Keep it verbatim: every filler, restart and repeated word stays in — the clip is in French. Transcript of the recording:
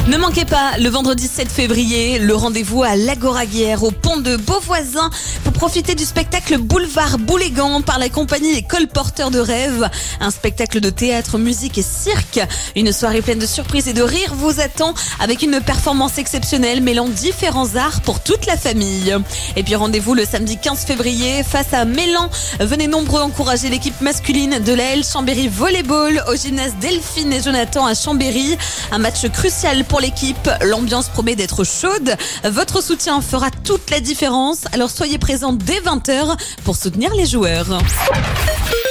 Ne manquez pas, le vendredi sept février, le rendez-vous à l'Agora-Guerre, au pont de Beauvoisin, pour profiter du spectacle Boulevard Boulégan par la compagnie Les Colporteurs de Rêves. Un spectacle de théâtre, musique et cirque. Une soirée pleine de surprises et de rires vous attend avec une performance exceptionnelle mêlant différents arts pour toute la famille. Et puis rendez-vous le samedi quinze février face à Mélan. Venez nombreux encourager l'équipe masculine de l'A L Chambéry Volleyball au gymnase Delphine et Jonathan à Chambéry. Un match crucial pour l'équipe. L'ambiance promet d'être chaude. Votre soutien fera toute la différence. Alors soyez présents dès vingt heures pour soutenir les joueurs.